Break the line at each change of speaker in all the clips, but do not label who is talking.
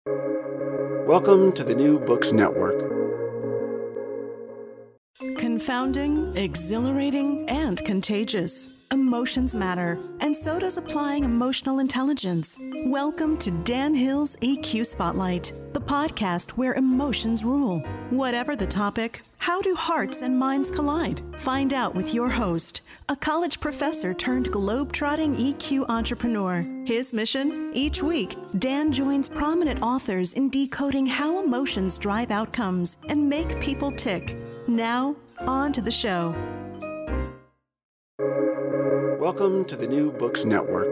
Welcome to the New Books Network.
Confounding, exhilarating, and contagious. Emotions matter, and so does applying emotional intelligence. Welcome to Dan Hill's EQ Spotlight, the podcast where emotions rule. Whatever the topic, how do hearts and minds collide? Find out with your host, a college professor turned globe-trotting EQ entrepreneur. His mission? Each week, Dan joins prominent authors in decoding how emotions drive outcomes and make people tick. Now, on to the show.
Welcome to the New Books Network.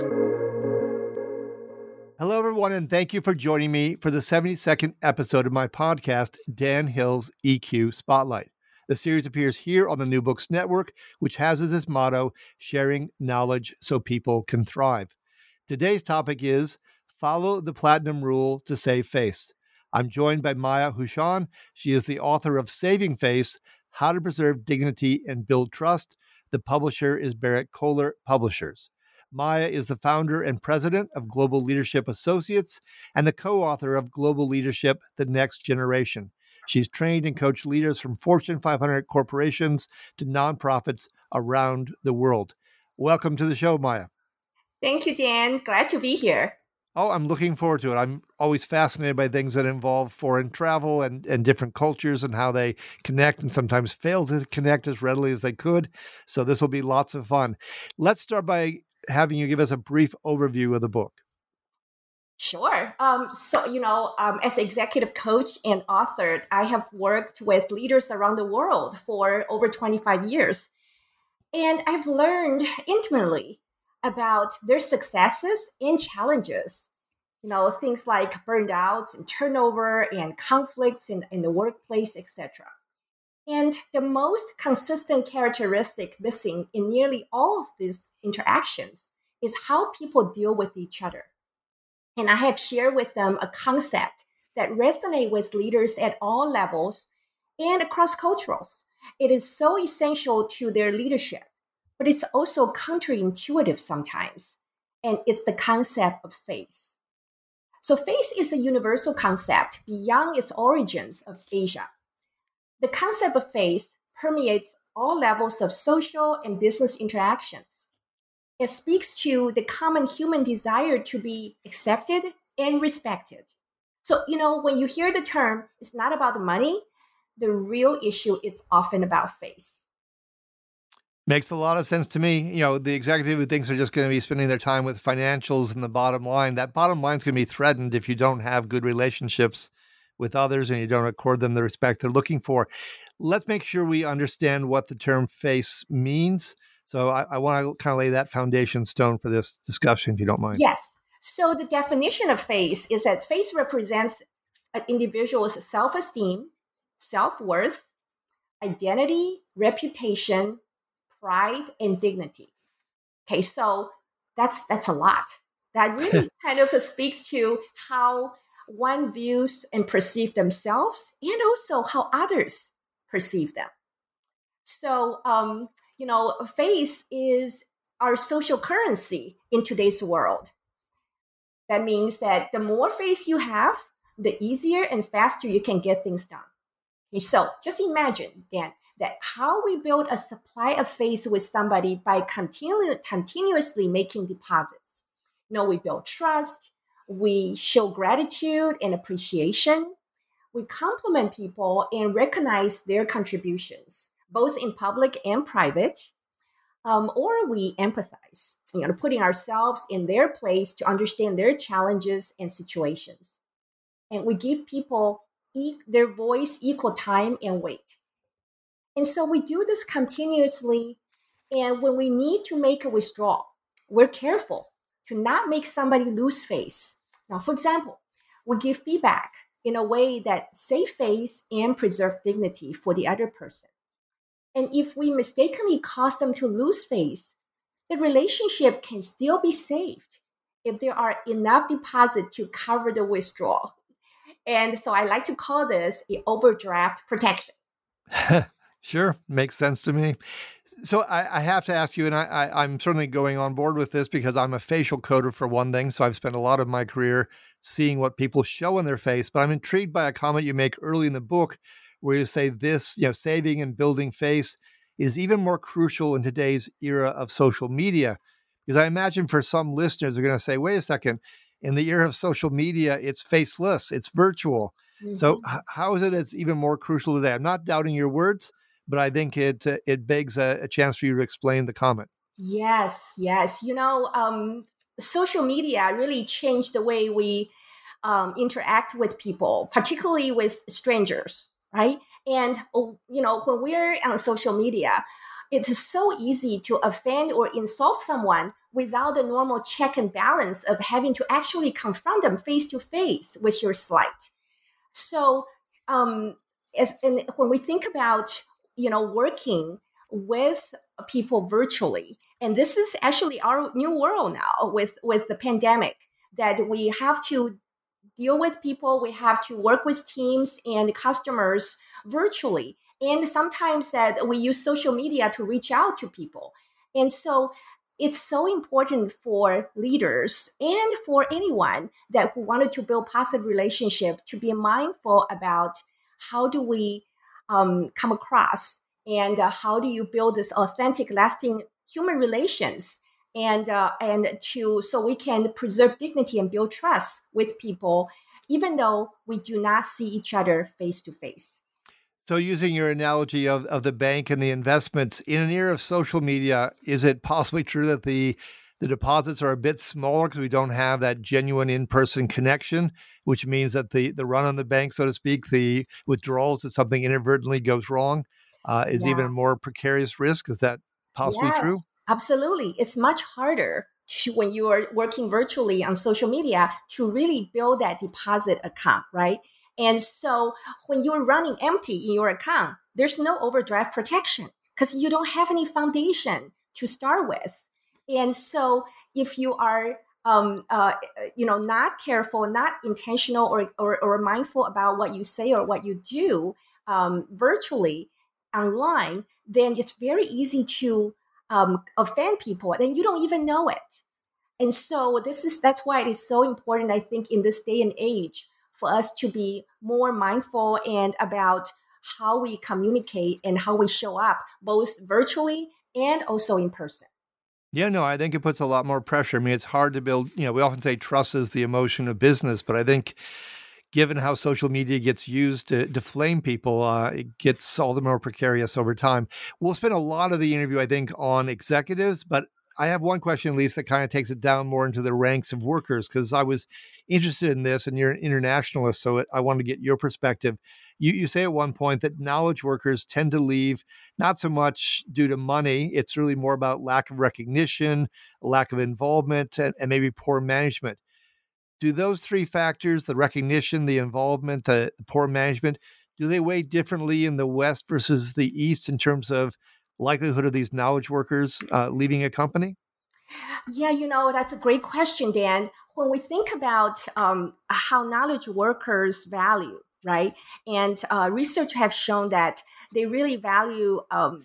Hello, everyone, and thank you for joining me for the 72nd episode of my podcast, Dan Hill's EQ Spotlight. The series appears here on the New Books Network, which has as its motto, sharing knowledge so people can thrive. Today's topic is Follow the Platinum Rule to Save Face. I'm joined by Maya Hushan. She is the author of Saving Face, How to Preserve Dignity and Build Trust. The publisher is Barrett Kohler Publishers. Maya is the founder and president of Global Leadership Associates and the co-author of Global Leadership, The Next Generation. She's trained and coached leaders from Fortune 500 corporations to nonprofits around the world. Welcome to the show, Maya.
Thank you, Dan. Glad to be here.
Oh, I'm looking forward to it. I'm always fascinated by things that involve foreign travel and different cultures and how they connect and sometimes fail to connect as readily as they could. So this will be lots of fun. Let's start by having you give us a brief overview of the book.
Sure. As executive coach and author, I have worked with leaders around the world for over 25 years. And I've learned intimately about their successes and challenges. Things like burnouts and turnover and conflicts in the workplace, etc. And the most consistent characteristic missing in nearly all of these interactions is how people deal with each other. And I have shared with them a concept that resonates with leaders at all levels and across cultures. It is so essential to their leadership, but it's also counterintuitive sometimes. And it's the concept of face. So face is a universal concept beyond its origins of Asia. The concept of face permeates all levels of social and business interactions. It speaks to the common human desire to be accepted and respected. So, when you hear the term, it's not about the money. The real issue is often about face.
Makes a lot of sense to me. The executive who thinks they're just going to be spending their time with financials and the bottom line, that bottom line is going to be threatened if you don't have good relationships with others and you don't accord them the respect they're looking for. Let's make sure we understand what the term face means. So I want to kind of lay that foundation stone for this discussion, if you don't mind.
Yes. So the definition of face is that face represents an individual's self-esteem, self-worth, identity, reputation, pride, and dignity. Okay, so that's a lot. That really kind of speaks to how one views and perceives themselves and also how others perceive them. So, face is our social currency in today's world. That means that the more face you have, the easier and faster you can get things done. Okay, so just imagine, Dan, that how we build a supply of face with somebody by continuously making deposits. We build trust, we show gratitude and appreciation, we compliment people and recognize their contributions, both in public and private, or we empathize, putting ourselves in their place to understand their challenges and situations. And we give people their voice equal time and weight. And so we do this continuously. And when we need to make a withdrawal, we're careful to not make somebody lose face. Now, for example, we give feedback in a way that save face and preserve dignity for the other person. And if we mistakenly cause them to lose face, the relationship can still be saved if there are enough deposit to cover the withdrawal. And so I like to call this an overdraft protection.
Sure. Makes sense to me. So I have to ask you, and I'm certainly going on board with this because I'm a facial coder for one thing. So I've spent a lot of my career seeing what people show on their face. But I'm intrigued by a comment you make early in the book where you say this, saving and building face is even more crucial in today's era of social media. Because I imagine for some listeners, they're going to say, wait a second, in the era of social media, it's faceless, it's virtual. Mm-hmm. So how is it it's even more crucial today? I'm not doubting your words, but I think it begs a chance for you to explain the comment.
Yes. Social media really changed the way we interact with people, particularly with strangers, right? And, when we're on social media, it's so easy to offend or insult someone without the normal check and balance of having to actually confront them face to face with your slight. So, when we think about, working with people virtually, and this is actually our new world now with the pandemic, that we have to deal with people, we have to work with teams and customers virtually. And sometimes that we use social media to reach out to people. And so it's so important for leaders and for anyone that who wanted to build positive relationship to be mindful about how do we come across and how do you build this authentic, lasting human relations so we can preserve dignity and build trust with people, even though we do not see each other face to face.
So using your analogy of the bank and the investments, in an era of social media, is it possibly true that the deposits are a bit smaller because we don't have that genuine in-person connection, which means that the run on the bank, so to speak, the withdrawals, if something inadvertently goes wrong, is even a more precarious risk? Is that possibly true?
Absolutely. It's much harder when you are working virtually on social media to really build that deposit account, right? And so when you're running empty in your account, there's no overdraft protection because you don't have any foundation to start with. And so if you are, not careful, not intentional or mindful about what you say or what you do virtually online, then it's very easy to offend people and you don't even know it. And so that's why it is so important, I think, in this day and age for us to be more mindful and about how we communicate and how we show up both virtually and also in person.
Yeah, no, I think it puts a lot more pressure. I mean, it's hard to build, we often say trust is the emotion of business, but I think given how social media gets used to deflame people, it gets all the more precarious over time. We'll spend a lot of the interview, I think, on executives, but I have one question, at least, that kind of takes it down more into the ranks of workers, because I was interested in this, and you're an internationalist, so I wanted to get your perspective. You say at one point that knowledge workers tend to leave not so much due to money. It's really more about lack of recognition, lack of involvement, and maybe poor management. Do those three factors, the recognition, the involvement, the poor management, do they weigh differently in the West versus the East in terms of likelihood of these knowledge workers leaving a company?
Yeah, that's a great question, Dan. When we think about how knowledge workers value, right? And research have shown that they really value,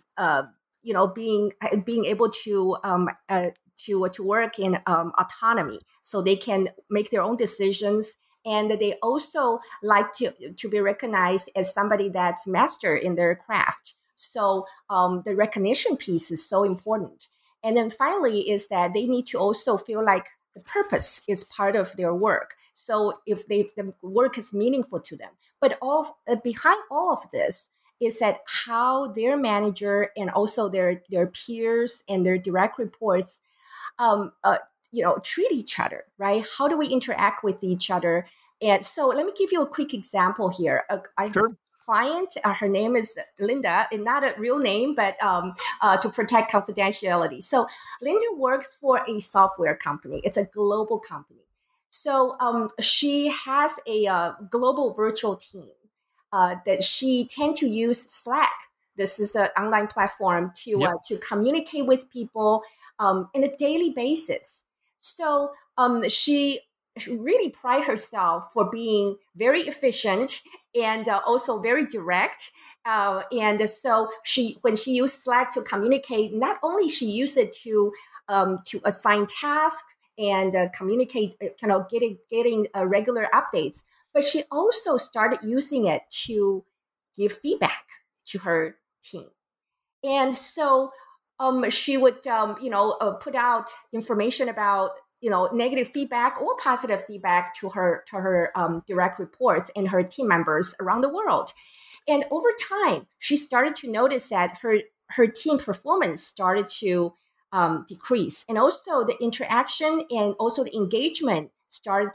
being able to work in autonomy, so they can make their own decisions, and they also like to be recognized as somebody that's master in their craft. So the recognition piece is so important. And then finally is that they need to also feel like the purpose is part of their work. So if the work is meaningful to them. But behind all of this is that how their manager and also their peers and their direct reports treat each other, right? How do we interact with each other? And so let me give you a quick example here.
Sure.
Client, her name is Linda, and not a real name, but to protect confidentiality. So Linda works for a software company. It's a global company. So she has a global virtual team that she tend to use Slack. This is an online platform to communicate with people on a daily basis. So she really pride herself for being very efficient and also very direct. And so when she used Slack to communicate, not only she used it to assign tasks and communicate, getting regular updates. But she also started using it to give feedback to her team. And so she would, put out information about, negative feedback or positive feedback to her direct reports and her team members around the world. And over time, she started to notice that her team performance started to decrease, and also the interaction and also the engagement started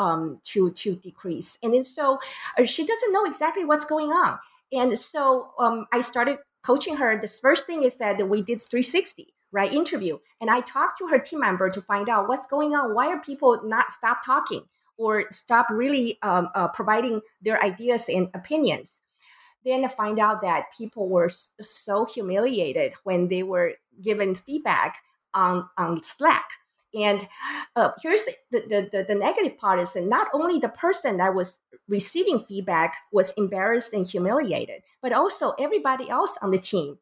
to decrease. And then so she doesn't know exactly what's going on. And so I started coaching her. The first thing is that we did 360, right, interview. And I talked to her team member to find out what's going on. Why are people not stop talking or stop really providing their ideas and opinions? Then I find out that people were so humiliated when they were given feedback on Slack. And here's the negative part is that not only the person that was receiving feedback was embarrassed and humiliated, but also everybody else on the team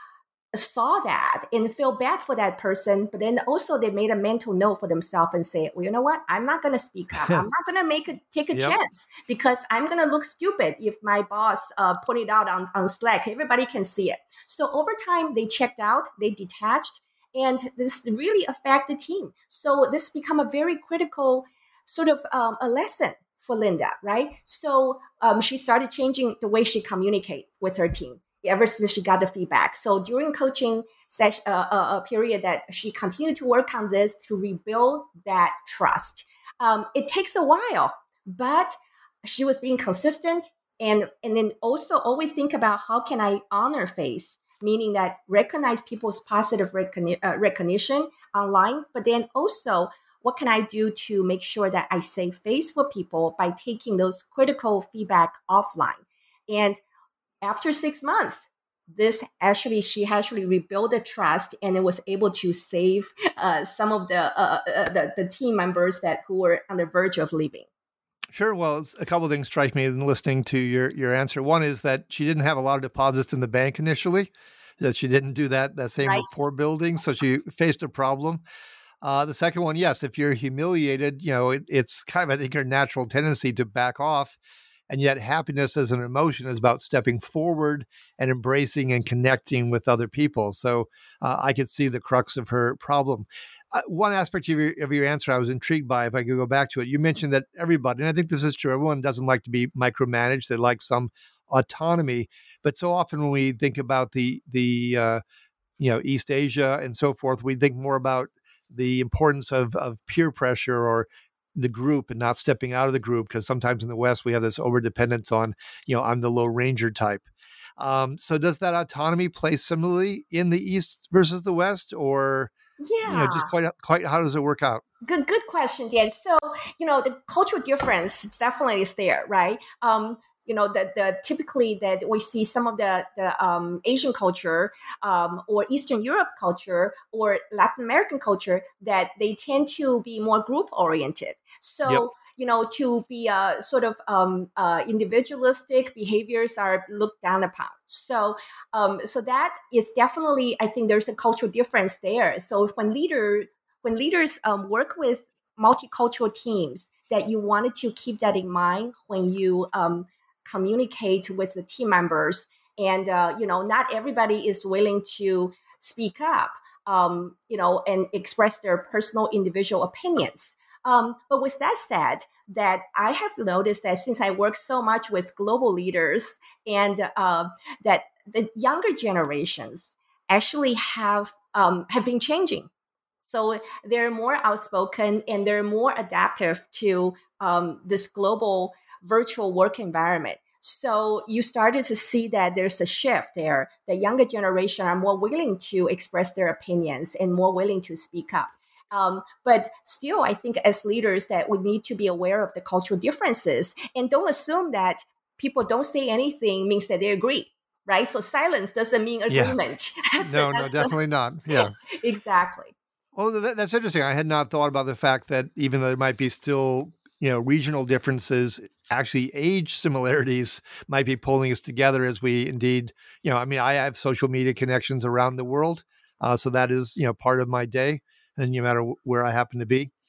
saw that and feel bad for that person. But then also they made a mental note for themselves and say, well, you know what? I'm not going to speak up. I'm not going to take a chance because I'm going to look stupid if my boss put it out on Slack. Everybody can see it. So over time, they checked out, they detached, and this really affected the team. So this become a very critical sort of a lesson for Linda, right? So she started changing the way she communicates with her team ever since she got the feedback. So during coaching session, a period that she continued to work on this to rebuild that trust. It takes a while, but she was being consistent, and then also always think about how can I honor face, meaning that recognize people's positive recognition online, but then also what can I do to make sure that I save face for people by taking those critical feedback offline. And after 6 months, she actually rebuilt the trust, and it was able to save some of the team members who were on the verge of leaving.
Sure. Well, a couple of things strike me in listening to your answer. One is that she didn't have a lot of deposits in the bank initially, that she didn't do that same rapport building, so she faced a problem. The second one, yes, if you're humiliated, it's kind of, I think, your natural tendency to back off. And yet happiness as an emotion is about stepping forward and embracing and connecting with other people. So I could see the crux of her problem. One aspect of your answer I was intrigued by, if I could go back to it, you mentioned that everybody, and I think this is true, everyone doesn't like to be micromanaged. They like some autonomy. But so often when we think about the East Asia and so forth, we think more about the importance of peer pressure or the group and not stepping out of the group, because sometimes in the West we have this overdependence on, I'm the Lone Ranger type. So does that autonomy play similarly in the East versus the West, or just quite how does it work out?
Good question, Dan. So the cultural difference definitely is there, right? The typically that we see some of the Asian culture or Eastern Europe culture or Latin American culture that they tend to be more group oriented. So, to be sort of individualistic behaviors are looked down upon. So, so that is definitely, I think there's a cultural difference there. So when leaders work with multicultural teams, that you wanted to keep that in mind when you communicate with the team members, and not everybody is willing to speak up, and express their personal individual opinions. But with that said, that I have noticed that since I work so much with global leaders, and that the younger generations actually have been changing. So they're more outspoken and they're more adaptive to this global virtual work environment. So you started to see that there's a shift there. The younger generation are more willing to express their opinions and more willing to speak up. But still, I think as leaders that we need to be aware of the cultural differences and don't assume that people don't say anything means that they agree, right? So silence doesn't mean agreement.
No, definitely not. Yeah,
exactly.
Well, that's interesting. I had not thought about the fact that even though there might be still, regional differences, actually age similarities might be pulling us together as we indeed, I have social media connections around the world. So that is, part of my day, and no matter where I happen to be.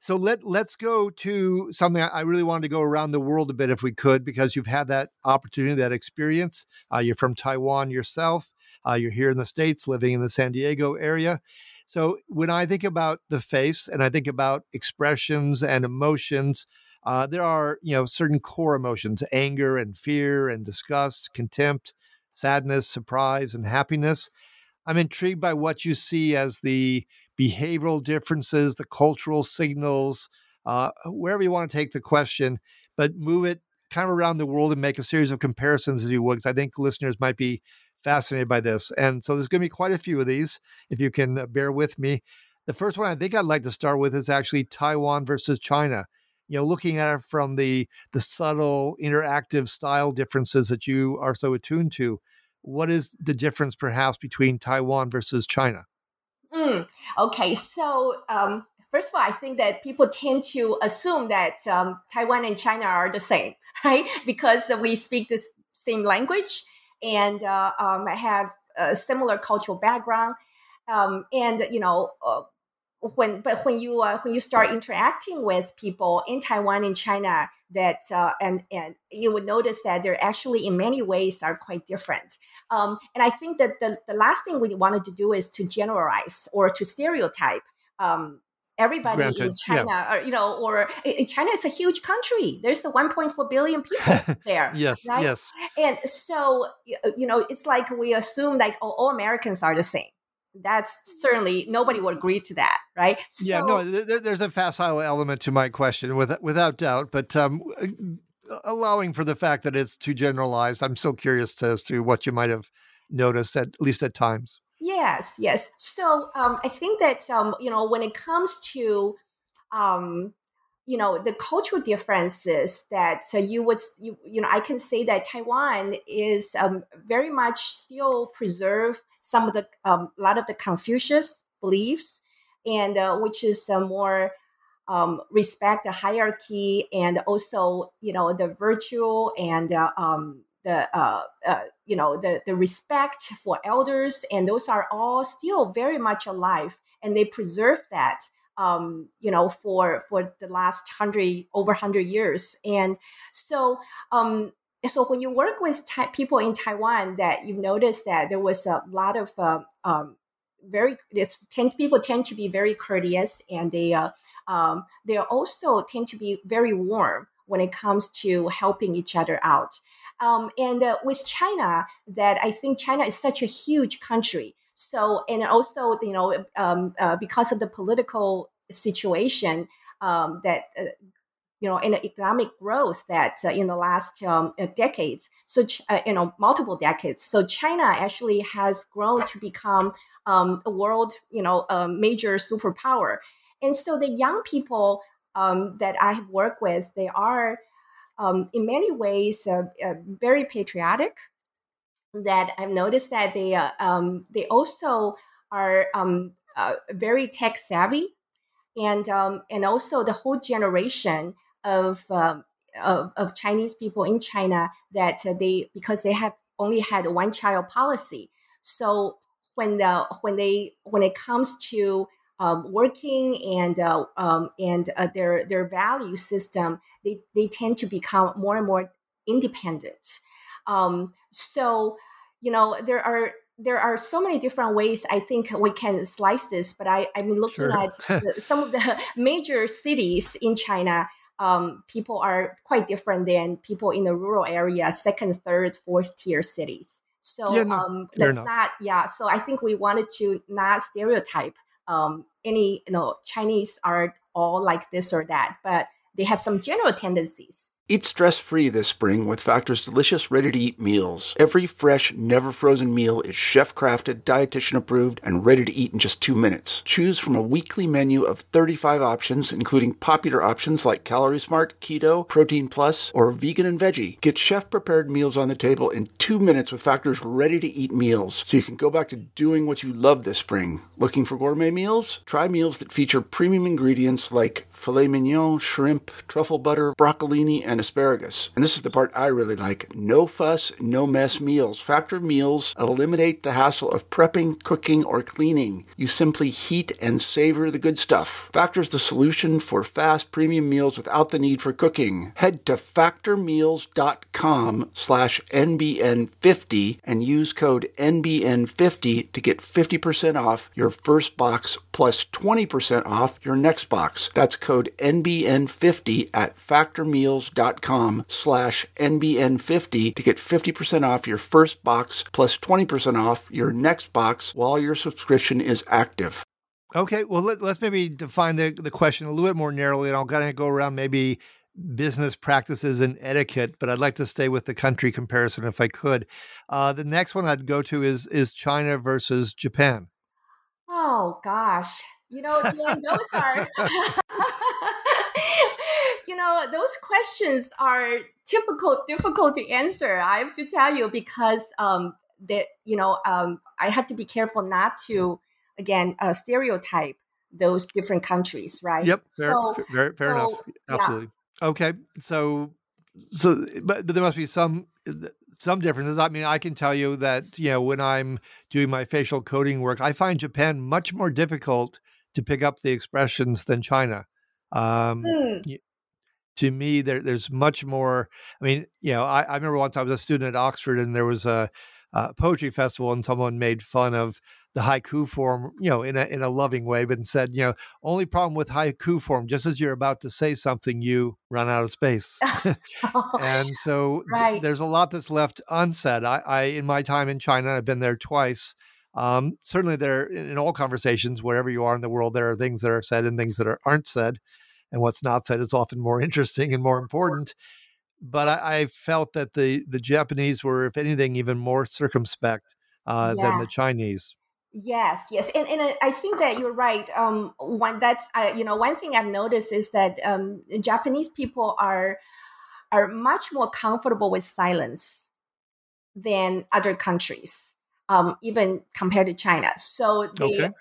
So let's go to something I really wanted to go around the world a bit if we could, because you've had that opportunity, that experience. You're from Taiwan yourself. You're here in the States, living in the San Diego area. So when I think about the face and I think about expressions and emotions, there are, certain core emotions: anger and fear and disgust, contempt, sadness, surprise, and happiness. I'm intrigued by what you see as the behavioral differences, the cultural signals, wherever you want to take the question, but move it kind of around the world and make a series of comparisons as you would, because I think listeners might be fascinated by this. And so there's going to be quite a few of these, if you can bear with me. The first one I think I'd like to start with is actually Taiwan versus China. Looking at it from the subtle interactive style differences that you are so attuned to, what is the difference perhaps between Taiwan versus China?
Okay, so first of all, I think that people tend to assume that Taiwan and China are the same, right? Because we speak the same language and have a similar cultural background. When you start interacting with people in Taiwan and China, and you would notice that they're actually in many ways are quite different. And I think that the last thing we wanted to do is to generalize or to stereotype everybody
Granted,
in China, or China is a huge country. There's 1.4 billion people there.
Yes,
right?
yes.
And so it's like we assume like all Americans are the same. That's certainly nobody would agree to that, right?
There's a facile element to my question, without doubt, but allowing for the fact that it's too generalized, I'm so curious as to what you might have noticed, at least at times.
Yes. So I think that when it comes to the cultural differences that I can say that Taiwan is very much still preserve some of a lot of the Confucius beliefs, and which is more respect the hierarchy, and also the virtue and the respect for elders, and those are all still very much alive, and they preserve that for the last over 100 years. And so when you work with people in Taiwan, that you notice that there was a lot of people tend to be very courteous, and they also tend to be very warm when it comes to helping each other out. And with China, that I think China is such a huge country. So, and also, because of the political situation and the economic growth that in the last decades, so multiple decades, so China actually has grown to become a world, major superpower. And so the young people that I have worked with, they are in many ways very patriotic. That I've noticed that they also are very tech savvy, and also the whole generation of Chinese people in China, that because they have only had a one-child policy. So when it comes to working and their value system, they tend to become more and more independent. So there are so many different ways I think we can slice this, but I'm looking
Sure.
at some of the major cities in China. People are quite different than people in the rural area, second, third, fourth tier cities. So that's not, so I think we wanted to not stereotype any, Chinese are all like this or that, but they have some general tendencies.
Eat stress-free this spring with Factor's delicious ready-to-eat meals. Every fresh, never-frozen meal is chef-crafted, dietitian-approved, and ready to eat in just 2 minutes. Choose from a weekly menu of 35 options, including popular options like Calorie Smart, Keto, Protein Plus, or Vegan and Veggie. Get chef-prepared meals on the table in 2 minutes with Factor's ready-to-eat meals, so you can go back to doing what you love this spring. Looking for gourmet meals? Try meals that feature premium ingredients like filet mignon, shrimp, truffle butter, broccolini, and asparagus. And this is the part I really like. No fuss, no mess meals. Factor meals eliminate the hassle of prepping, cooking, or cleaning. You simply heat and savor the good stuff. Factor's the solution for fast premium meals without the need for cooking. Head to factormeals.com/NBN50 and use code NBN50 to get 50% off your first box plus 20% off your next box. That's code NBN50 at factormeals.com/NBN50 to get 50% off your first box plus 20% off your next box while your subscription is active.
Okay, well, let's maybe define the question a little bit more narrowly, and I'll kind of go around maybe business practices and etiquette, but I'd like to stay with the country comparison if I could. The next one I'd go to is China versus Japan.
Oh, gosh. Yeah, those are, those questions are difficult to answer. I have to tell you, because I have to be careful not to, again, stereotype those different countries, right?
Yep, fair enough. Absolutely. Yeah. Okay, so, but there must be some differences. I mean, I can tell you that, when I'm doing my facial coding work, I find Japan much more difficult to pick up the expressions than China. To me, there's much more. I mean, I remember one time I was a student at Oxford, and there was a poetry festival, and someone made fun of the haiku form, in a loving way, but said, only problem with haiku form, just as you're about to say something, you run out of space. And so
right.
There's a lot that's left unsaid. I in my time in China, I've been there twice. Certainly there, in all conversations, wherever you are in the world, there are things that are said and things that aren't said. And what's not said is often more interesting and more important. But I felt that the Japanese were, if anything, even more circumspect than the Chinese.
Yes. And I think that you're right. One thing I've noticed is that Japanese people are much more comfortable with silence than other countries, even compared to China. So they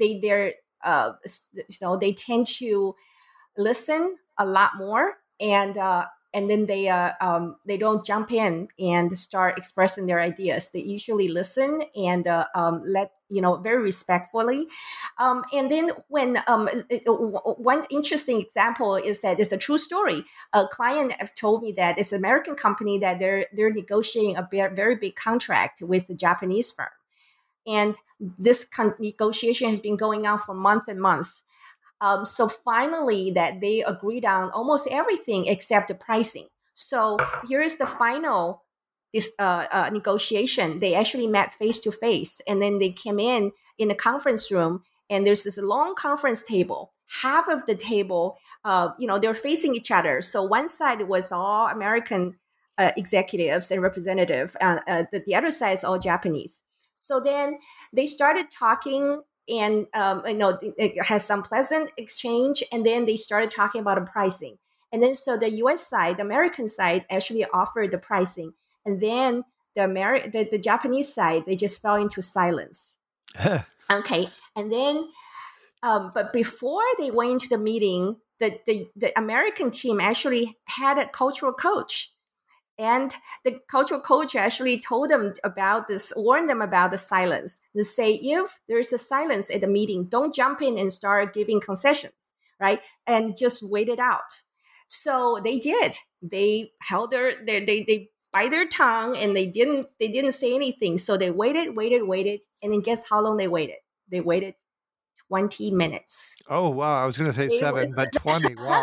they tend to listen a lot more, and then they don't jump in and start expressing their ideas. They usually listen and let very respectfully. And then when one interesting example is that it's a true story. A client have told me that it's an American company that they're negotiating a very big contract with a Japanese firm, and this negotiation has been going on for months and months. So finally, that they agreed on almost everything except the pricing. So here is the final negotiation. They actually met face to face, and then they came in the conference room, and there's this long conference table. Half of the table, they're facing each other. So one side was all American executives and representatives, the other side is all Japanese. So then they started talking. And, it has some pleasant exchange. And then they started talking about the pricing. And then so the US side, the American side actually offered the pricing. And then the Japanese side, they just fell into silence. Okay. And then, but before they went into the meeting, the American team actually had a cultural coach. And the cultural coach actually told them warned them about the silence. To say, if there's a silence at the meeting, don't jump in and start giving concessions, right? And just wait it out. So they did. They held they bite their tongue, and they didn't say anything. So they waited, and then guess how long they waited? They waited 20 minutes.
Oh, wow. I was going to say 7, but 20. Wow.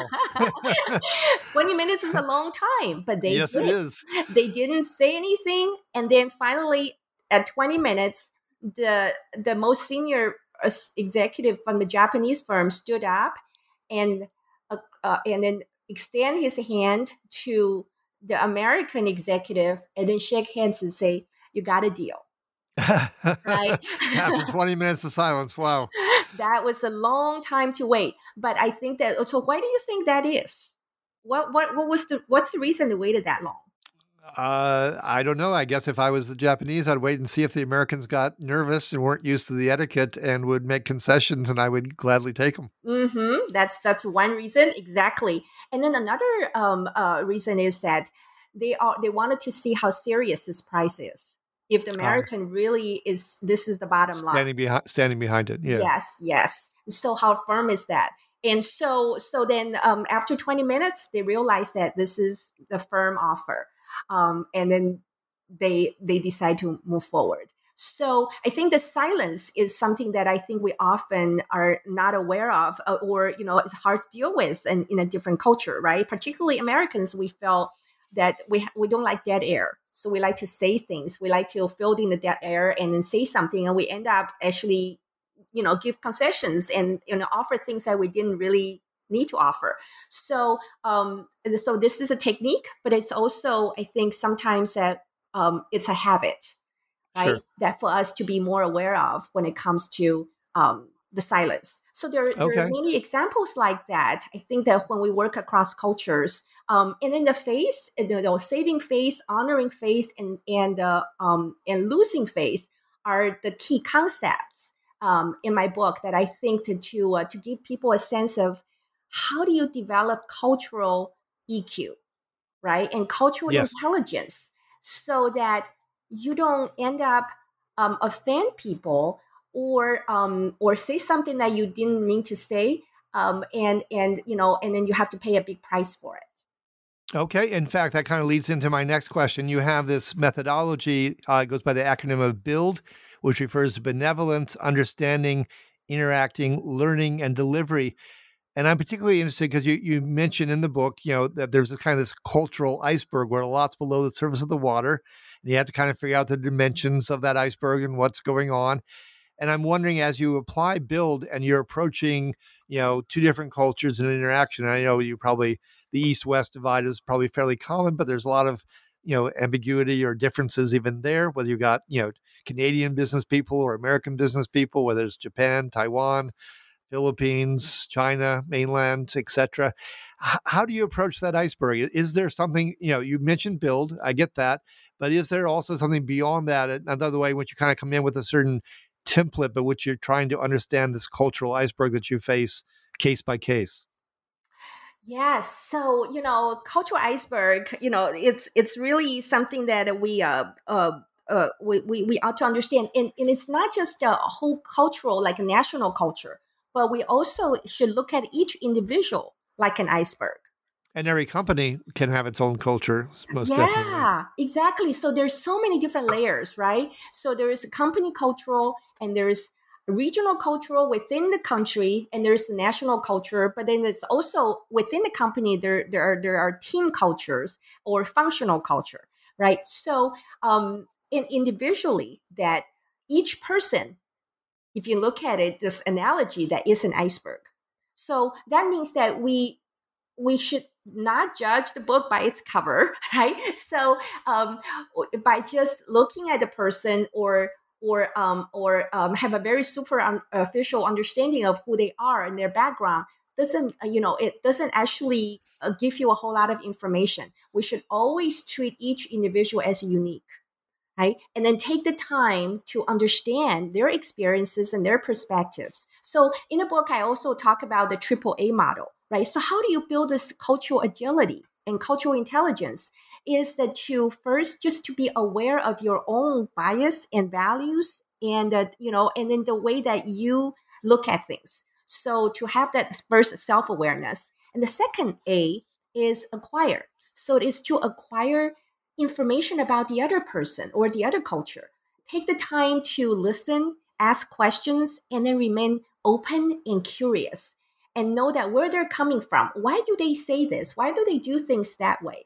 20 minutes is a long time, but
Yes, it is.
They didn't say anything. And then finally, at 20 minutes, the most senior executive from the Japanese firm stood up and then extend his hand to the American executive, and then shake hands and say, "You got a deal." Right?
After 20 minutes of silence. Wow.
That was a long time to wait. But I think that, so why do you think that is? What's the reason they waited that long?
I don't know. I guess if I was the Japanese, I'd wait and see if the Americans got nervous and weren't used to the etiquette and would make concessions, and I would gladly take them.
Mm-hmm. That's one reason, exactly. And then another reason is that they wanted to see how serious this price is. If the American really is, this is the bottom line.
Standing behind it. Yeah.
Yes. So how firm is that? And so then after 20 minutes, they realize that this is the firm offer. And then they decide to move forward. So I think the silence is something that I think we often are not aware of, or it's hard to deal with in a different culture, right? Particularly Americans, we felt that we don't like dead air. So we like to say things. We like to fill in the dead air and then say something, and we end up actually, give concessions and offer things that we didn't really need to offer. So so this is a technique, but it's also, I think, sometimes that it's a habit, right?
Sure.
That for us to be more aware of when it comes to the silence. So there are many examples like that. I think that when we work across cultures, and in the face, saving face, honoring face, and losing face are the key concepts in my book that I think to give people a sense of how do you develop cultural EQ, right, and cultural intelligence, so that you don't end up offend people or say something that you didn't mean to say, and then you have to pay a big price for it.
Okay. In fact, that kind of leads into my next question. You have this methodology, it goes by the acronym of BUILD, which refers to benevolence, understanding, interacting, learning, and delivery. And I'm particularly interested because you mentioned in the book, that there's this cultural iceberg where a lot's below the surface of the water. And you have to kind of figure out the dimensions of that iceberg and what's going on. And I'm wondering, as you apply BUILD and you're approaching, two different cultures and interaction, and I know the East-West divide is probably fairly common, but there's a lot of, ambiguity or differences even there, whether you got, Canadian business people or American business people, whether it's Japan, Taiwan, Philippines, China, mainland, etc. How do you approach that iceberg? Is there something, you mentioned BUILD, I get that, but is there also something beyond that? Another way, which you kind of come in with a certain template, but which you're trying to understand this cultural iceberg that you face case by case?
Yes. So, cultural iceberg, it's really something that we ought to understand. And it's not just a whole cultural, like a national culture, but we also should look at each individual like an iceberg.
And every company can have its own culture, most definitely.
Yeah, exactly. So there's so many different layers, right? So there is a company cultural, and there's regional cultural within the country, and there's the national culture. But then there's also within the company there are team cultures or functional culture, right? So individually, that each person, if you look at it, this analogy, that is an iceberg. So that means that we should not judge the book by its cover, right? So by just looking at the person or have a very superficial understanding of who they are and their background it doesn't actually give you a whole lot of information. We should always treat each individual as unique, right? And then take the time to understand their experiences and their perspectives. So in the book, I also talk about the AAA model, right? So how do you build this cultural agility and cultural intelligence? Is that to first just to be aware of your own bias and values, and and then the way that you look at things. So to have that first self-awareness. And the second A is acquire. So it is to acquire information about the other person or the other culture. Take the time to listen, ask questions, and then remain open and curious, and know that where they're coming from. Why do they say this? Why do they do things that way?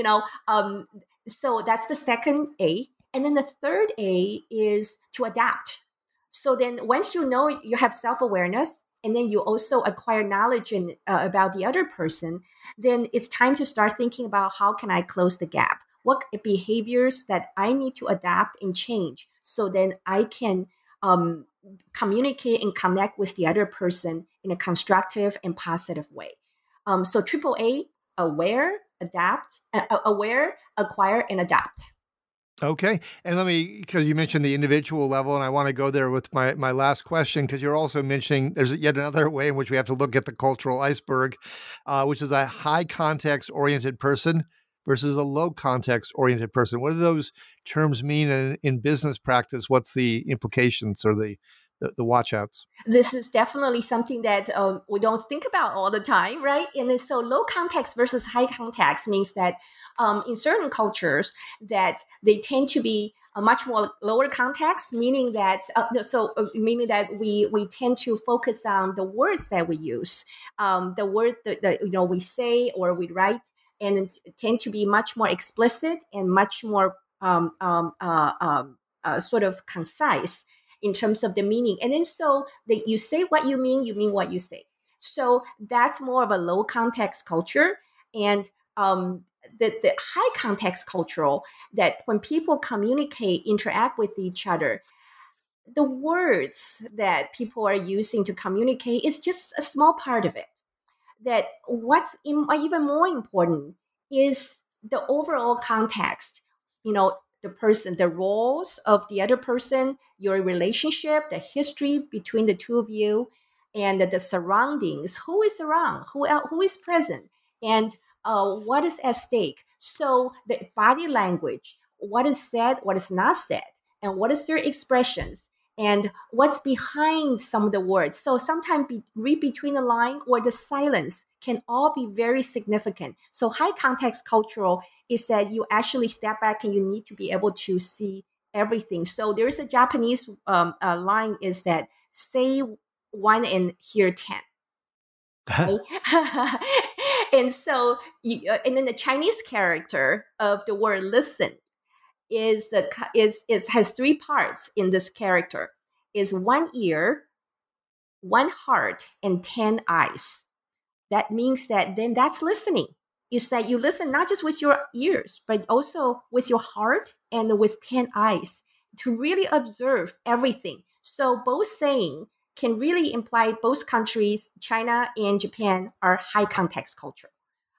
So that's the second A. And then the third A is to adapt. So then once you have self-awareness, and then you also acquire knowledge about the other person, then it's time to start thinking about how can I close the gap? What behaviors that I need to adapt and change, so then I can communicate and connect with the other person in a constructive and positive way. So AAA, aware, aware, acquire, and adapt.
Okay. And let me, because you mentioned the individual level, and I want to go there with my last question, because you're also mentioning there's yet another way in which we have to look at the cultural iceberg, which is a high context oriented person versus a low context oriented person. What do those terms mean in business practice? What's the implications or the watch outs?
This is definitely something that we don't think about all the time, right? And so low context versus high context means that in certain cultures that they tend to be a much more lower context, meaning that we tend to focus on the words that we use, the word that we say or we write, and tend to be much more explicit and much more sort of concise in terms of the meaning. And then so that you say what you mean what you say. So that's more of a low context culture. And the high context cultural, that when people communicate, interact with each other, the words that people are using to communicate is just a small part of it. That what's even more important is the overall context, the person, the roles of the other person, your relationship, the history between the two of you, and the surroundings, who is around, who is present, and what is at stake. So the body language, what is said, what is not said, and what is their expressions, and what's behind some of the words. So sometimes read between the line or the silence can all be very significant. So high context cultural is that you actually step back and you need to be able to see everything. So there's a Japanese line is that say 1 and hear 10. Right? And so, and then the Chinese character of the word listen has 3 parts in this character. Is 1 ear, 1 heart, and 10 eyes. That means that then that's listening. Is that you listen not just with your ears, but also with your heart and with 10 eyes to really observe everything. So both saying can really imply both countries, China and Japan, are high context culture.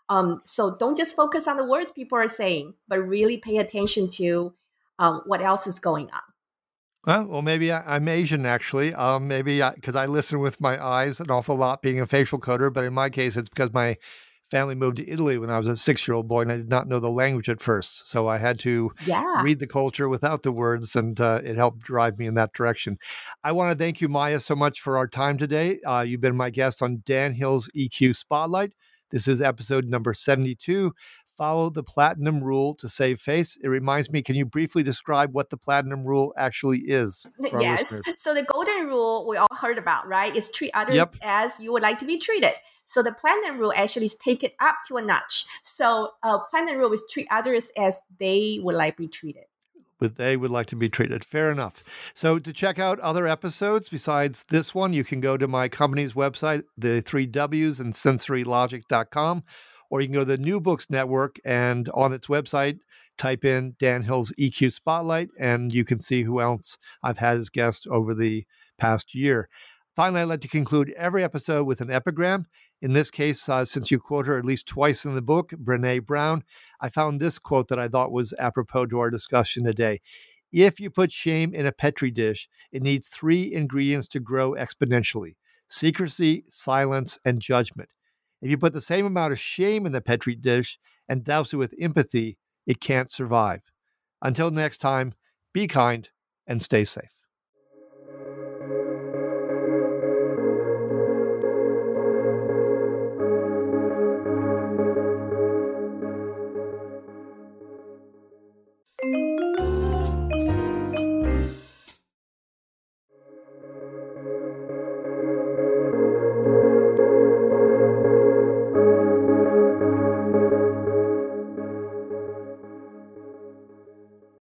So don't just focus on the words people are saying, but really pay attention to what else is going on.
Well, maybe I'm Asian, actually. Maybe because I listen with my eyes an awful lot, being a facial coder. But in my case, it's because my family moved to Italy when I was a 6-year-old boy, and I did not know the language at first. So I had to read the culture without the words, and it helped drive me in that direction. I want to thank you, Maya, so much for our time today. You've been my guest on Dan Hill's EQ Spotlight. This is episode number 72. Follow the Platinum Rule to save face. It reminds me, can you briefly describe what the Platinum Rule actually is?
Yes. So the golden rule we all heard about, right, is treat others as you would like to be treated. So the Platinum Rule actually is take it up to a notch. So Platinum Rule is treat others as they would like to be treated.
But they would like to be treated. Fair enough. So to check out other episodes besides this one, you can go to my company's website, the 3 W's and sensorylogic.com, or you can go to the New Books Network and on its website, type in Dan Hill's EQ Spotlight, and you can see who else I've had as guests over the past year. Finally, I'd like to conclude every episode with an epigram. In this case, since you quote her at least twice in the book, Brené Brown, I found this quote that I thought was apropos to our discussion today. If you put shame in a Petri dish, it needs 3 ingredients to grow exponentially: secrecy, silence, and judgment. If you put the same amount of shame in the Petri dish and douse it with empathy, it can't survive. Until next time, be kind and stay safe.